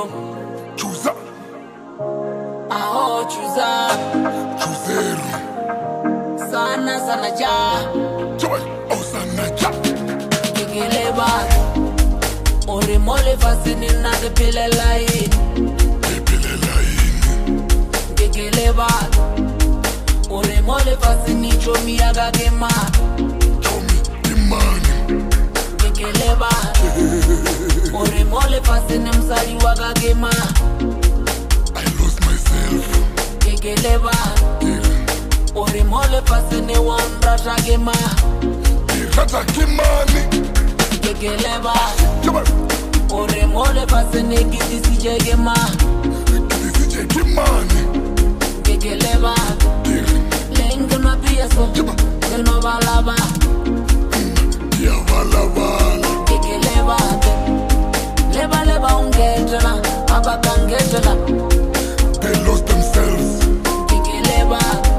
yo. Chuza. Aho chuza. Chuzero. Sana sana ja. Joy. Oh sana ja. Kigeleba. Ori mole fasini na de pile line. Pile line. Kigeleba. Ori mole fasini chomi aga gema. Chomi imani. Kigeleba. Ori mole fasini msali waga gema. I lost myself. Kigeleba. Ori mole fasini wandra gema. Rata kimani. Kigeleba. Joy. Ori mole fasini kiti sije gema. Kiti kimani. Kigeleba. Lengo na pia so. Keno balaba. Ya balabala. Kigeleba. Leba leba ungetela. Abakangetela. They lost themselves. Kigeleba.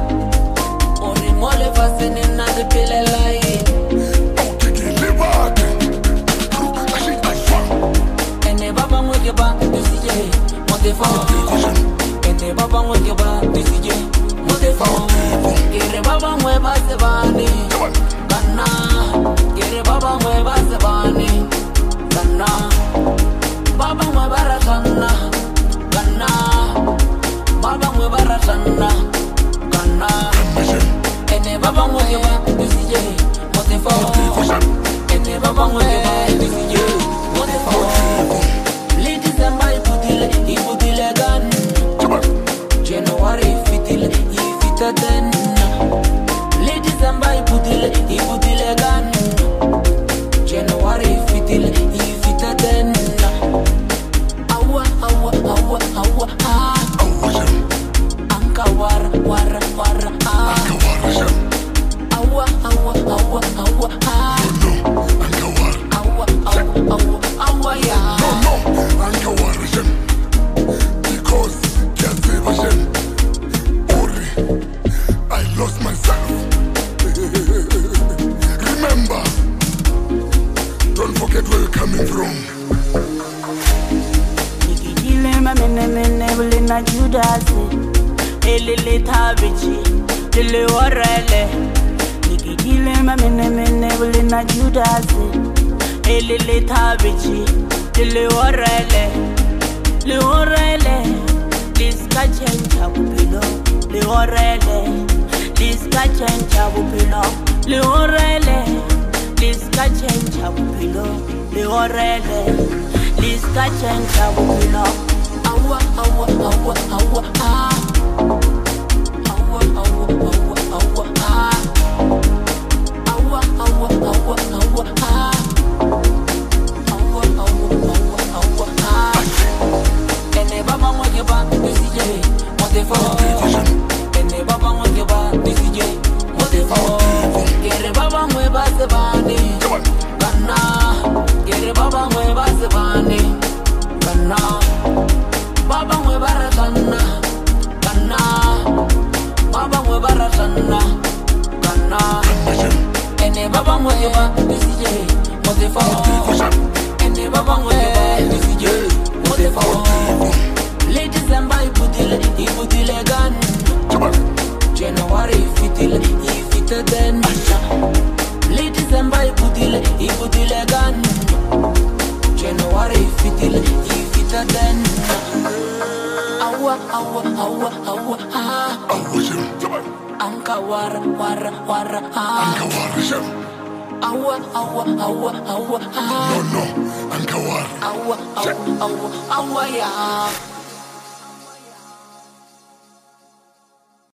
Ori mole fasini na de pile lai. Oh, Kigeleba. Ashi ashwa. Ene baba mweke ba disije. Mote fa. Ene baba mweke ba disije. Mote fa. Kere baba mwe base bani. Kana. Kere baba mwe base bani. Kana. Baba mwe baratana. Kana. Baba mwe baratana. Kana. Ene baba mweke ba disije. Mote fa. Ene baba mweke ba disije. Mote fa. Ladies and my ibutile gan. January fitile, ifita ten. Ladies and my ibutile gan. January fitile, ifita ten. Awa awa awa awa ah. Anka wara wara wara ah. Awa awa awa awa ah. Awa awa awa awa ya. Because Ori, I lost myself. Remember, don't forget where you're coming from. Nikijile mene bule na Judasi. Elele tabichi, lele warele. Nikijile mene bule na Judasi. Elele tabichi, lele warele. Le orele, liska chencha bupilo. Le orele, liska chencha bupilo. Le orele, liska chencha bupilo. Le orele, liska chencha bupilo. Awa awa awa awa ah. Awa awa awa awa ah. Awa awa awa awa ah. Awa awa awa awa ah. Ene baba mweke ba disije. Mote fa. Ene baba mweke ba disije. Mote fa. Kere baba mwe base bani. Kana. Kere baba mwe base bani. Kana. Baba mwe baratana. Kana. Baba mwe baratana. Kana. Ene baba mweke ba disije. Mote fa. Ene baba mweke ba disije. Mote fa. Ladies and my ibutile gan. January fitile, ifita ten. Ladies and my ibutile gan. January fitile, ifita ten. Awa awa awa awa ah. Anka wara wara wara ah. Awa awa awa awa ah. No, Ankawar. Awa awa awa awa ya.